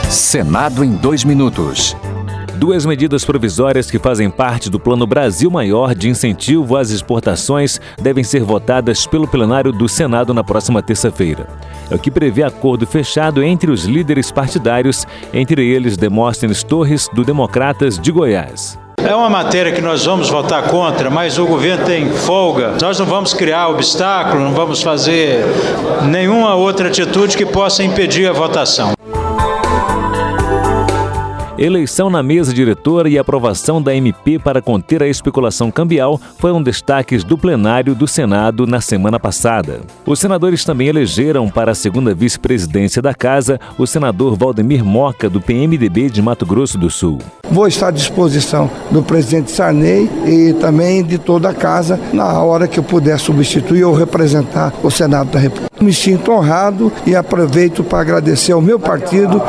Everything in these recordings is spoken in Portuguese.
Senado em 2 minutos. Duas medidas provisórias que fazem parte do Plano Brasil Maior de incentivo às exportações devem ser votadas pelo plenário do Senado na próxima terça-feira. É o que prevê acordo fechado entre os líderes partidários, entre eles Demóstenes Torres, do Democratas de Goiás. É uma matéria que nós vamos votar contra, mas o governo tem folga. Nós não vamos criar obstáculo, não vamos fazer nenhuma outra atitude que possa impedir a votação. Eleição na mesa diretora e aprovação da MP para conter a especulação cambial foram destaques do plenário do Senado na semana passada. Os senadores também elegeram para a segunda vice-presidência da Casa o senador Valdemir Moca, do PMDB de Mato Grosso do Sul. Vou estar à disposição do presidente Sarney e também de toda a Casa na hora que eu puder substituir ou representar o Senado da República. Me sinto honrado e aproveito para agradecer ao meu partido.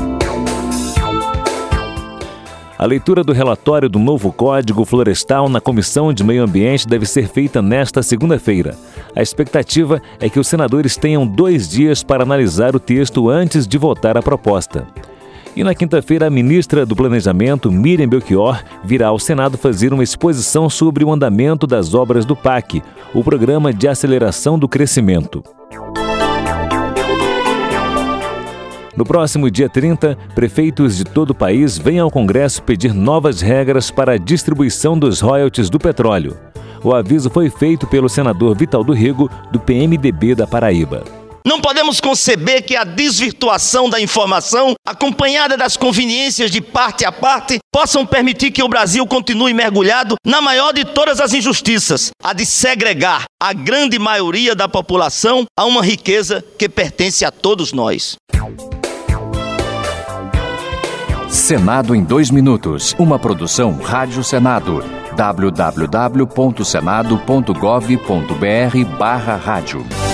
A leitura do relatório do novo Código Florestal na Comissão de Meio Ambiente deve ser feita nesta segunda-feira. A expectativa é que os senadores tenham 2 dias para analisar o texto antes de votar a proposta. E na quinta-feira, a ministra do Planejamento, Miriam Belchior, virá ao Senado fazer uma exposição sobre o andamento das obras do PAC, o Programa de Aceleração do Crescimento. No próximo dia 30, prefeitos de todo o país vêm ao Congresso pedir novas regras para a distribuição dos royalties do petróleo. O aviso foi feito pelo senador Vital do Rego, do PMDB da Paraíba. Não podemos conceber que a desvirtuação da informação, acompanhada das conveniências de parte a parte, possam permitir que o Brasil continue mergulhado na maior de todas as injustiças, a de segregar a grande maioria da população a uma riqueza que pertence a todos nós. Senado em 2 minutos. Uma produção Rádio Senado. www.senado.gov.br/rádio